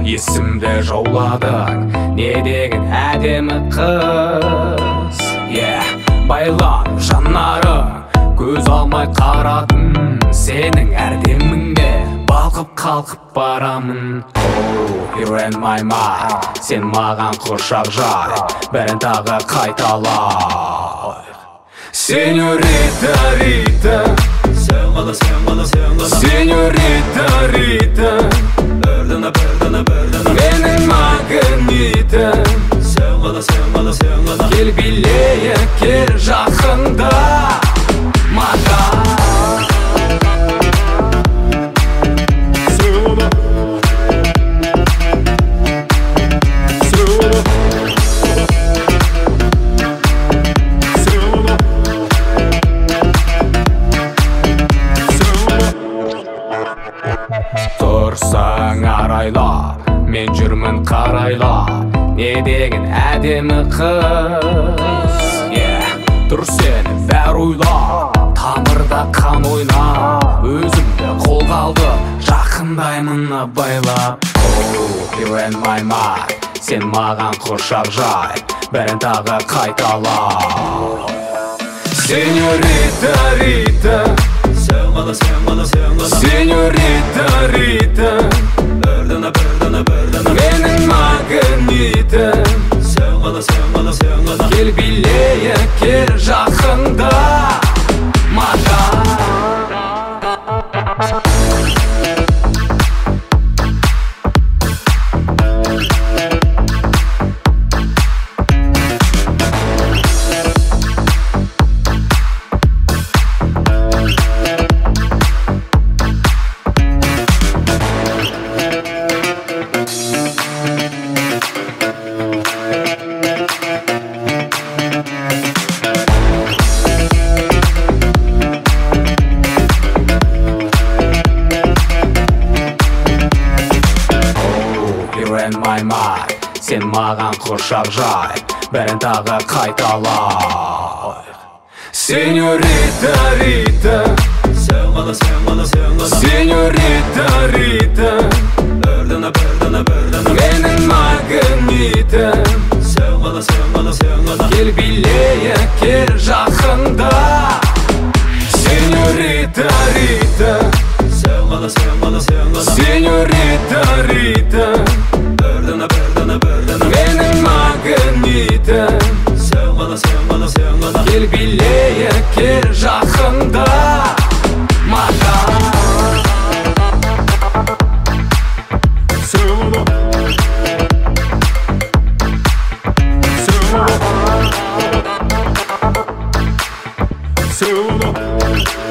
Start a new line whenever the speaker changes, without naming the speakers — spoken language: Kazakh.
есімді жауладың, не деген әдемі қыз. Байлан жанарың, көз алмай қарадым, сенің әрдеміңде балқып қалқып барамын. You're in my mind, сен маған құшақ жай, бәрін тағы қайталай. Сеньорита, Рита, сеньорита, Рита, менің магнитім. Кел билейік, кел жақында маған. Тұрсаң арайлап, мен жүрмін қарайлап, не деген әдемі қыз. Тұр сені бәр ойлап, тамырда қан ойнап, өзімді қолға алды, жақындаймын байлап. You're in my mind, сен маған құшақ жай, бәрін тағы қайталай. Сеньорита, Рита, сеньорита, Рита, менің магнитім. Кел билейік, кел жақында маған. Сен маған құшақ жай, бәрін тағы қайталай. Сеньорита, Рита, сеньорита, Рита, менің магнитім. Кел билейік, кел жақында. Сеньорита, Рита, сеньорита, Рита, менің магнитім. Кел билейік, кел жақында маған.
So